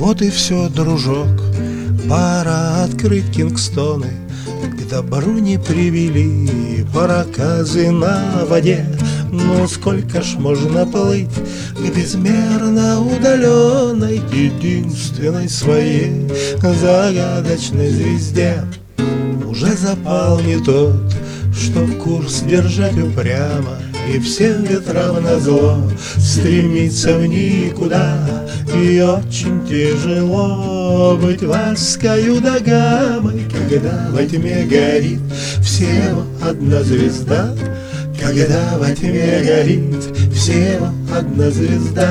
Вот и все, дружок, пора открыть Кингстоны. К добру не привели проказы на воде. Ну сколько ж можно плыть к безмерно удаленной, единственной своей загадочной звезде? Уже запал не тот, что курс держать упрямо, и всем ветрам назло стремиться в никуда. И очень тяжело быть Ваською да Гамой, когда во тьме горит всего одна звезда. Когда во тьме горит всего одна звезда.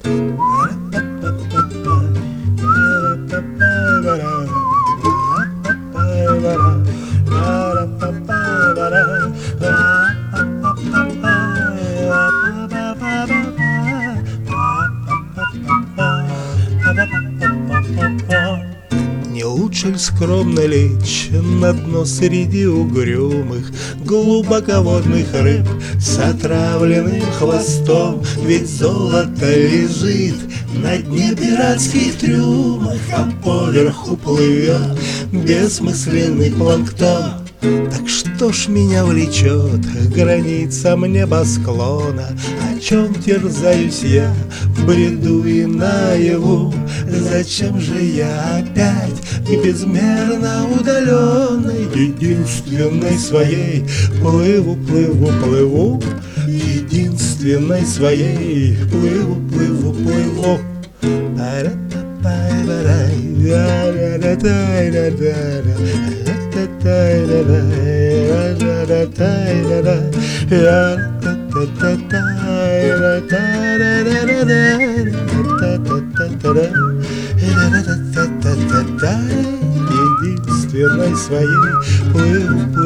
Не лучше ли скромно лечь на дно среди угрюмых глубоководных рыб с отравленным хвостом? Ведь золото лежит на дне пиратских трюмов, а поверху плывет бессмысленный планктон. Так что ж меня влечет к границам небосклона? О чем терзаюсь я в бреду и наяву? Зачем же я опять к безмерно удаленной, единственной своей плыву, плыву, плыву? Единственной своей плыву, плыву, плыву. Единственной своей плыву,